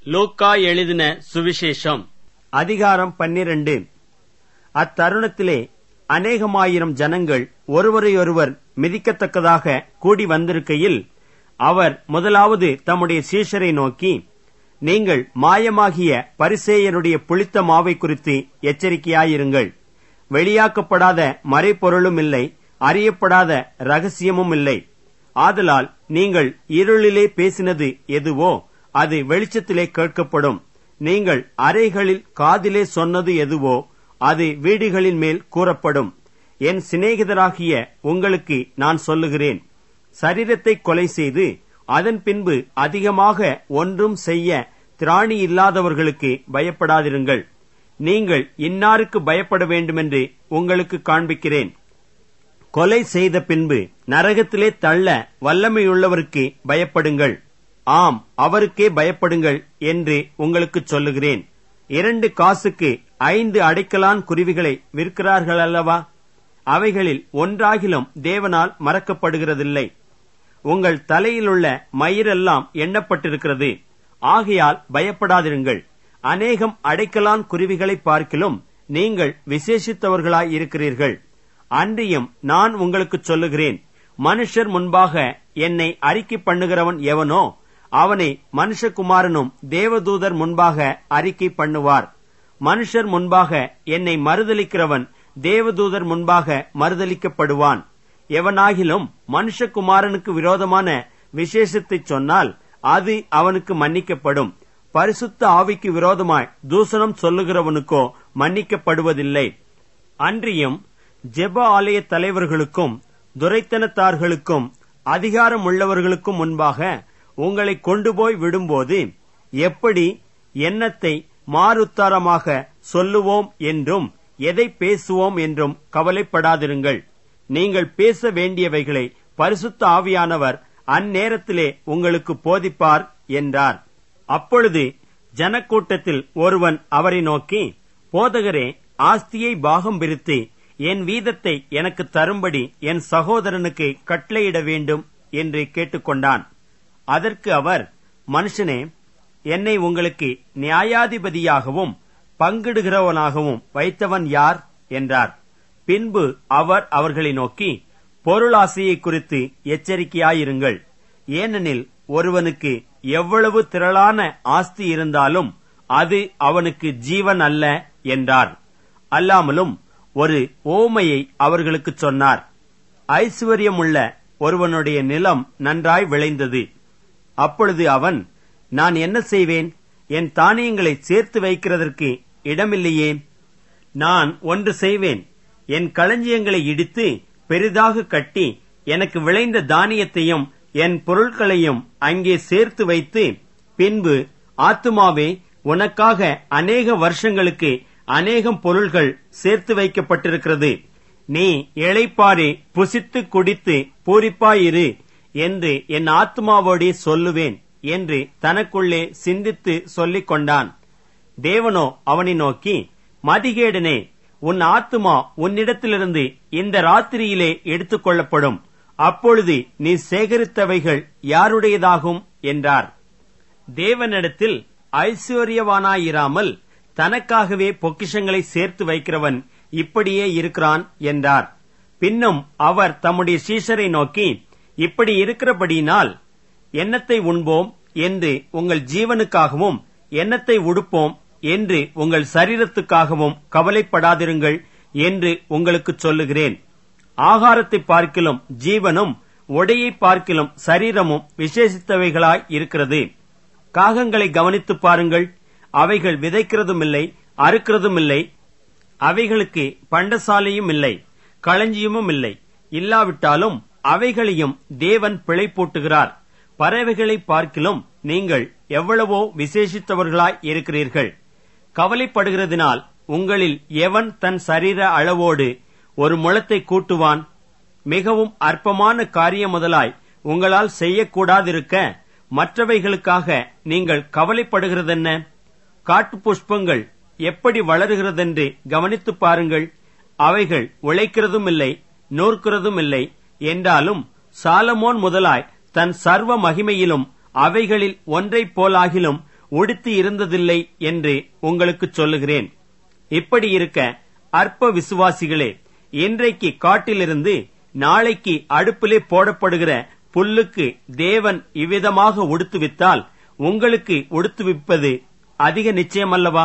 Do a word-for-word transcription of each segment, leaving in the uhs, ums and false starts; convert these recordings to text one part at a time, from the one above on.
லூக்கா எழுதின சுவிசேஷம் அதிகாரம் பன்னிரண்டு. அத்தருணத்திலே அநேகமாயிரம் ஜனங்கள் ஒருவரையொருவர் மிதிக்கத்தக்கதாக கூடி வந்திருக்கையில் அவர் முதலாவது தம்முடைய சீஷரை நோக்கி, நீங்கள் மாயமாகிய பரிசேயருடைய புளித்த மாவை குறித்து எச்சரிக்கையாயிருங்கள். வெளியாக்கப்படாத மறைபொருளும் இல்லை, அறியப்படாத ரகசியமும் இல்லை. ஆதலால் நீங்கள் இருளிலே பேசினது எதுவோ அது வெளிச்சத்திலே கேட்கப்படும். நீங்கள் அறைகளில் காதிலே சொன்னது எதுவோ அது வீடுகளின் மேல் கூறப்படும். என் சிநேகிதராகிய உங்களுக்கு நான் சொல்லுகிறேன், சரீரத்தை கொலை செய்து அதன் பின்பு அதிகமாக ஒன்றும் செய்ய திராணி இல்லாதவர்களுக்கு பயப்படாதிருங்கள். நீங்கள் இன்னாருக்கு பயப்பட வேண்டுமென்று உங்களுக்கு காண்பிக்கிறேன். கொலை செய்த பின்பு நரகத்திலே தள்ள வல்லமையுள்ளவருக்கு பயப்படுங்கள். ஆம், அவருக்கே பயப்படுங்கள் என்று உங்களுக்கு சொல்லுகிறேன். இரண்டு காசுக்கு ஐந்து அடைக்கலான் குருவிகளை விற்கிறார்கள் அல்லவா? அவைகளில் ஒன்றாகிலும் தேவனால் மறக்கப்படுகிறதில்லை. உங்கள் தலையிலுள்ள மயிரெல்லாம் எண்ணப்பட்டிருக்கிறது. ஆகையால் பயப்படாதிருங்கள். அநேகம் அடைக்கலான் குருவிகளை பார்க்கிலும் நீங்கள் விசேஷித்தவர்களாய் இருக்கிறீர்கள். அன்றியும் நான் உங்களுக்கு சொல்லுகிறேன், மனுஷர் முன்பாக என்னை அறிக்கை பண்ணுகிறவன் எவனோ அவனை மனுஷகுமாரனும் தேவதூதர் முன்பாக அறிக்கை பண்ணுவார். மனுஷர் முன்பாக என்னை மறுதலிக்கிறவன் தேவதூதர் முன்பாக மறுதலிக்கப்படுவான். எவனாகிலும் மனுஷகுமாரனுக்கு விரோதமான விசேஷத்தை சொன்னால் அது அவனுக்கு மன்னிக்கப்படும். பரிசுத்த ஆவிக்கு விரோதமாய் தூசணம் சொல்லுகிறவனுக்கோ மன்னிக்கப்படுவதில்லை. அன்றியும் ஜெப ஆலய தலைவர்களுக்கும் துரைத்தனத்தார்களுக்கும் அதிகாரம் உள்ளவர்களுக்கும் முன்பாக உங்களை கொண்டு போய் விடும்போது எப்படி எண்ணத்தை மாறுத்தாரமாக சொல்லுவோம் என்றும் எதை பேசுவோம் என்றும் கவலைப்படாதிருங்கள். நீங்கள் பேச வேண்டியவைகளை பரிசுத்த ஆவியானவர் அந்நேரத்திலே உங்களுக்கு போதிப்பார் என்றார். அப்பொழுது ஜனக்கூட்டத்தில் ஒருவன் அவரை நோக்கி, போதகரே, ஆஸ்தியை பாகம் பிரித்து என் வீதத்தை எனக்கு தரும்படி என் சகோதரனுக்கு கட்டளையிட வேண்டும் என்று கேட்டுக்கொண்டான். அதற்கு அவர், மனுஷனே, என்னை உங்களுக்கு நியாயாதிபதியாகவும் பங்கிடுகிறவனாகவும் வைத்தவன் யார் என்றார். பின்பு அவர் அவர்களை நோக்கி, பொருளாசையை குறித்து எச்சரிக்கையாயிருங்கள். ஏனெனில் ஒருவனுக்கு எவ்வளவு திரளான ஆஸ்தி இருந்தாலும் அது அவனுக்கு ஜீவன் அல்ல என்றார். அல்லாமலும் ஒரு ஓமையை அவர்களுக்கு சொன்னார். ஐசுவரியமுள்ள ஒருவனுடைய நிலம் நன்றாய் விளைந்தது. அப்பொழுது அவன், நான் என்ன செய்வேன்? என் தானியங்களை சேர்த்து வைக்கிறதற்கு இடமில்லையே. நான் ஒன்று செய்வேன், என் களஞ்சியங்களை இடித்து பெரிதாக கட்டி எனக்கு விளைந்த தானியத்தையும் என் பொருட்களையும் அங்கே சேர்த்து வைத்து, பின்பு, ஆத்துமாவே, உனக்காக அநேக வருஷங்களுக்கு அநேகம் பொருள்கள் சேர்த்து வைக்கப்பட்டிருக்கிறது. நீ இளைப்பாறி புசித்து குடித்து பூரிப்பாயிரு என்று என் ஆத்துமாவோடே சொல்லுவேன் என்று தனக்குள்ளே சிந்தித்து சொல்லிக் கொண்டான். தேவனோ அவனை நோக்கி, மதிகேடனே, உன் ஆத்துமா உன்னிடத்திலிருந்து இந்த ராத்திரியிலே எடுத்துக் கொள்ளப்படும். அப்பொழுது நீ சேகரித்தவைகள் யாருடையதாகும் என்றார். தேவனிடத்தில் ஐஸ்வர்யவானாயிராமல் தனக்காகவே பொக்கிஷங்களை சேர்த்து வைக்கிறவன் இப்படியே இருக்கிறான் என்றார். பின்னும் அவர் தம்முடைய சீஷரை நோக்கி, இப்படி இருக்கிறபடியினால் எண்ணத்தை உண்போம் என்று உங்கள் ஜீவனுக்காகவும் எண்ணத்தை உடுப்போம் என்று உங்கள் சரீரத்துக்காகவும் கவலைப்படாதிருங்கள் என்று உங்களுக்கு சொல்லுகிறேன். ஆகாரத்தை பார்க்கிலும் ஜீவனும் உடையை பார்க்கிலும் சரீரமும் விசேஷித்தவைகளாய் இருக்கிறது. காகங்களை கவனித்து பாருங்கள். அவைகள் விதைக்கிறதும் இல்லை, அறுக்கிறதும் இல்லை. அவைகளுக்கு பண்டசாலையும் இல்லை, களஞ்சியமும் இல்லை. இல்லாவிட்டாலும் அவைகளையும் தேவன் பிழைப்பூட்டுகிறார். பறவைகளை பார்க்கிலும் நீங்கள் எவ்வளவோ விசேஷித்தவர்களாய் இருக்கிறீர்கள். கவலைப்படுகிறதினால் உங்களில் எவன் தன் சரீர அளவோடு ஒரு முழத்தை கூட்டுவான்? மிகவும் அற்பமான காரியம் முதலாய் உங்களால் செய்யக்கூடாதிருக்க மற்றவைகளுக்காக நீங்கள் கவலைப்படுகிறதென்ன? காட்டு புஷ்பங்கள் எப்படி வளருகிறதென்று கவனித்து பாருங்கள். அவைகள் உழைக்கிறதும் இல்லை, நூற்கிறதும் இல்லை. என்றாலும் சாலமோன் முதலாய் தன் சர்வ மகிமையிலும் அவைகளில் ஒன்றைப் போலாகிலும் உடுத்தி இருந்ததில்லை என்று உங்களுக்கு சொல்லுகிறேன். இப்படி இருக்க அற்ப விசுவாசிகளே, இன்றைக்கு காட்டிலிருந்து நாளைக்கு அடுப்பிலே போடப்படுகிற புல்லுக்கு தேவன் இவ்விதமாக உடுத்துவித்தால் உங்களுக்கு உடுத்துவிப்பது அதிக நிச்சயமல்லவா?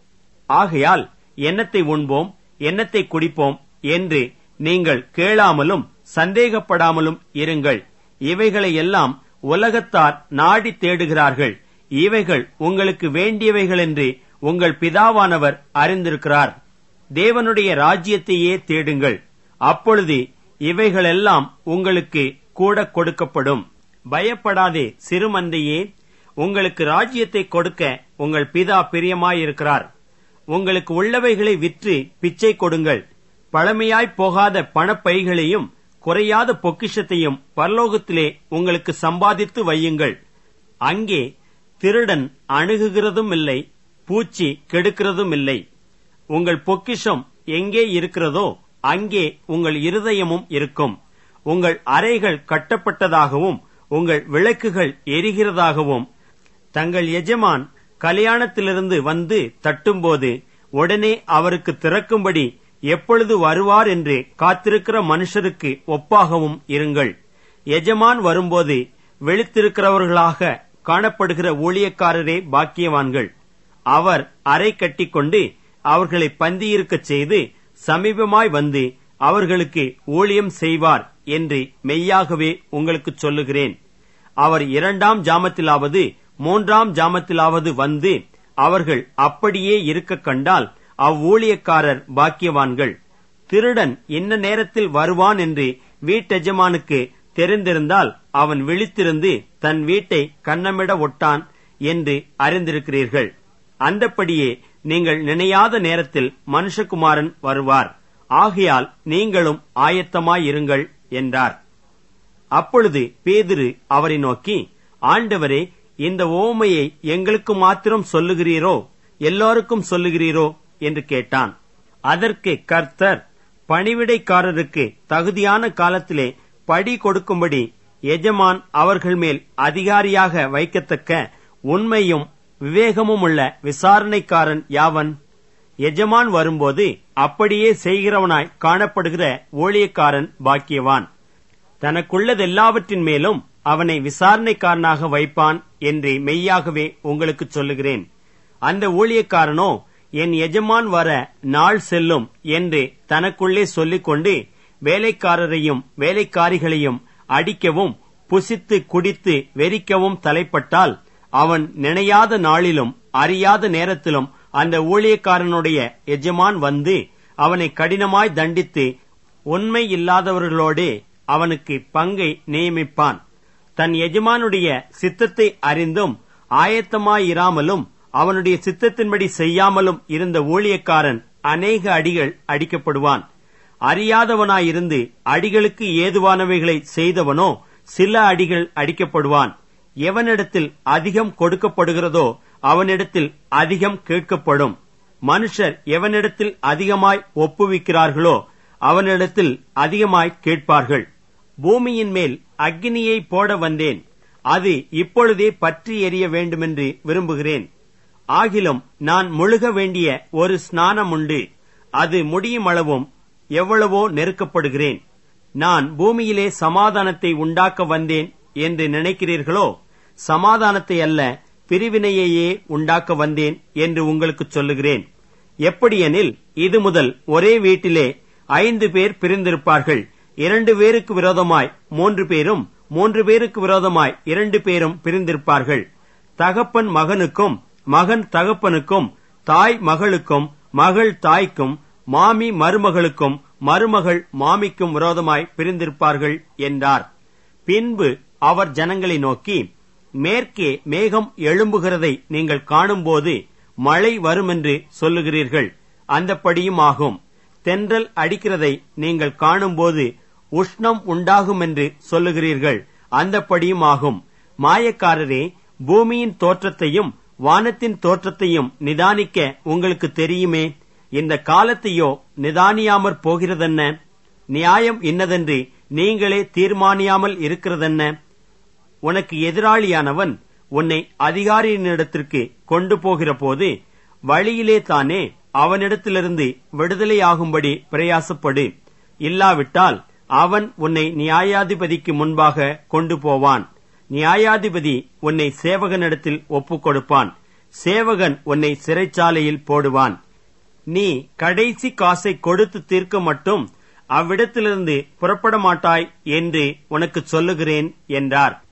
ஆகையால் என்னத்தை உண்போம், என்னத்தை குடிப்போம் என்று நீங்கள் கேளாமலும் சந்தேகப்படாமலும் இருங்கள். இவைகளை எல்லாம் உலகத்தார் நாடி தேடுகிறார்கள். இவைகள் உங்களுக்கு வேண்டியவைகள் என்று உங்கள் பிதாவானவர் அறிந்திருக்கிறார். தேவனுடைய ராஜ்யத்தையே தேடுங்கள், அப்பொழுது இவைகளெல்லாம் உங்களுக்கு கூட கொடுக்கப்படும். பயப்படாதே சிறுமந்தையே, உங்களுக்கு ராஜ்யத்தை கொடுக்க உங்கள் பிதா பிரியமாயிருக்கிறார். உங்களுக்கு உள்ளவைகளை விற்று பிச்சை கொடுங்கள். பழமையாய் போகாத பணப்பைகளையும் குறையாத பொக்கிஷத்தையும் பரலோகத்திலே உங்களுக்கு சம்பாதித்து வையுங்கள். அங்கே திருடன் அணுகுகிறதும் இல்லை, பூச்சி கெடுக்கிறதும் இல்லை. உங்கள் பொக்கிஷம் எங்கே இருக்கிறதோ அங்கே உங்கள் இருதயமும் இருக்கும். உங்கள் அறைகள் கட்டப்பட்டதாகவும் உங்கள் விளக்குகள் எரிகிறதாகவும் தங்கள் எஜமான் கல்யாணத்திலிருந்து வந்து தட்டும்போது உடனே அவருக்கு திறக்கும்படி எப்பொழுது வருவார் என்று காத்திருக்கிற மனுஷருக்கு ஒப்பாகவும் இருங்கள். எஜமான் வரும்போது விழித்திருக்கிறவர்களாக காணப்படுகிற ஊழியக்காரரே பாக்கியவான்கள். அவர் அறை கட்டிக்கொண்டு அவர்களை பந்தியிருக்கச் செய்து சமீபமாய் வந்து அவர்களுக்கு ஊழியம் செய்வார் என்று மெய்யாகவே உங்களுக்கு சொல்லுகிறேன். அவர் இரண்டாம் ஜாமத்திலாவது மூன்றாம் ஜாமத்திலாவது வந்து அவர்கள் அப்படியே இருக்க கண்டால் அவ்வூழியக்காரர் பாக்கியவான்கள். திருடன் என்ன நேரத்தில் வருவான் என்று வீட்டெஜமானுக்கு தெரிந்திருந்தால் அவன் விழித்திருந்து தன் வீட்டை கன்னமிட ஒட்டான் என்று அறிந்திருக்கிறீர்கள். அந்தப்படியே நீங்கள் நினையாத நேரத்தில் மனுஷகுமாரன் வருவார். ஆகையால் நீங்களும் ஆயத்தமாயிருங்கள் என்றார். அப்பொழுது பேதுரு அவரை நோக்கி, ஆண்டவரே, இந்த ஓமையை எங்களுக்கு மாத்திரம் சொல்லுகிறீரோ, எல்லாருக்கும் சொல்லுகிறீரோ என்று கேட்டான். அதற்கு கர்த்தர், பணிவிடைக்காரருக்கு தகுதியான காலத்திலே படி கொடுக்கும்படி எஜமான் அவர்கள் மேல் அதிகாரியாக வைக்கத்தக்க உண்மையும் விவேகமும் உள்ள விசாரணைக்காரன் யாவன்? எஜமான் வரும்போது அப்படியே செய்கிறவனாய் காணப்படுகிற ஊழியக்காரன் பாக்கியவான். தனக்குள்ளதெல்லாவற்றின் மேலும் அவனை விசாரணைக்காரனாக வைப்பான் என்று மெய்யாகவே உங்களுக்கு சொல்லுகிறேன். அந்த ஊழியக்காரனோ என் எஜமான் வர நாள் செல்லும் என்று தனக்குள்ளே சொல்லிக்கொண்டு வேலைக்காரரையும் வேலைக்காரிகளையும் அடிக்கவும் புசித்து குடித்து வெறிக்கவும் தலைப்பட்டால் அவன் நினையாத நாளிலும் அறியாத நேரத்திலும் அந்த ஊழியக்காரனுடைய எஜமான் வந்து அவனை கடினமாய் தண்டித்து உண்மை இல்லாதவர்களோடே அவனுக்கு பங்கை நியமிப்பான். தன் எஜமானுடைய சித்தத்தை அறிந்தும் ஆயத்தமாயிராமலும் அவனுடைய சித்தத்தின்படி செய்யாமலும் இருந்த ஊழியக்காரன் அநேக அடிகள் அடிக்கப்படுவான். அறியாதவனாயிருந்து அடிகளுக்கு ஏதுவானவைகளை செய்தவனோ சில அடிகள் அடிக்கப்படுவான். எவனிடத்தில் அதிகம் கொடுக்கப்படுகிறதோ அவனிடத்தில் அதிகம் கேட்கப்படும். மனுஷர் எவனிடத்தில் அதிகமாய் ஒப்புவிக்கிறார்களோ அவனிடத்தில் அதிகமாய் கேட்பார்கள். பூமியின் மேல் அக்கினியை போட வந்தேன், அது இப்பொழுதே பற்றி எரிய வேண்டுமென்று விரும்புகிறேன். ஆகிலும் நான் முழுக வேண்டிய ஒரு ஸ்நானம் உண்டு, அது முடியும் அளவும் எவ்வளவோ நெருக்கப்படுகிறேன். நான் பூமியிலே சமாதானத்தை உண்டாக்க வந்தேன் என்று நினைக்கிறீர்களோ? சமாதானத்தை அல்ல, பிரிவினையையே உண்டாக்க வந்தேன் என்று உங்களுக்கு சொல்லுகிறேன். எப்படியெனில் இது முதல் ஒரே வீட்டிலே ஐந்து பேர் பிரிந்திருப்பார்கள். இரண்டு பேருக்கு விரோதமாய் மூன்று பேரும், மூன்று பேருக்கு விரோதமாய் இரண்டு பேரும் பிரிந்திருப்பார்கள். தகப்பன் மகனுக்கும், மகன் தகப்பனுக்கும், தாய் மகளுக்கும், மகள் தாய்க்கும், மாமி மருமகளுக்கும், மருமகள் மாமிக்கும் விரோதமாய் பிரிந்திருப்பார்கள் என்றார். பின்பு அவர் ஜனங்களை நோக்கி, மேற்கே மேகம் எழும்புகிறதை நீங்கள் காணும்போது மழை வருமென்று சொல்லுகிறீர்கள், அந்தப்படியும் ஆகும். தென்றல் அடிக்கிறதை நீங்கள் காணும்போது உஷ்ணம் உண்டாகும் என்று சொல்லுகிறீர்கள், அந்தப்படியும் ஆகும். மாயக்காரரே, பூமியின் தோற்றத்தையும் வானத்தின் தோற்றத்தையும் நிதானிக்க உங்களுக்கு தெரியுமே. இந்த காலத்தையோ நிதானியாமற் போகிறதென்ன? நியாயம் இன்னதென்று நீங்களே தீர்மானியாமல் இருக்கிறதென்ன? உனக்கு எதிராளியானவன் உன்னை அதிகாரியினிடத்திற்கு கொண்டு போகிற போது வழியிலே தானே அவனிடத்திலிருந்து விடுதலையாகும்படி பிரயாசப்படு. இல்லாவிட்டால் அவன் உன்னை நியாயாதிபதிக்கு முன்பாக கொண்டு போவான். நியாயாதிபதி உன்னை சேவகனிடத்தில் ஒப்புக் கொடுப்பான். சேவகன் உன்னை சிறைச்சாலையில் போடுவான். நீ கடைசி காசை கொடுத்து தீர்க்க மட்டும் அவ்விடத்திலிருந்து புறப்பட மாட்டாய் என்று உனக்கு சொல்லுகிறேன் என்றார்.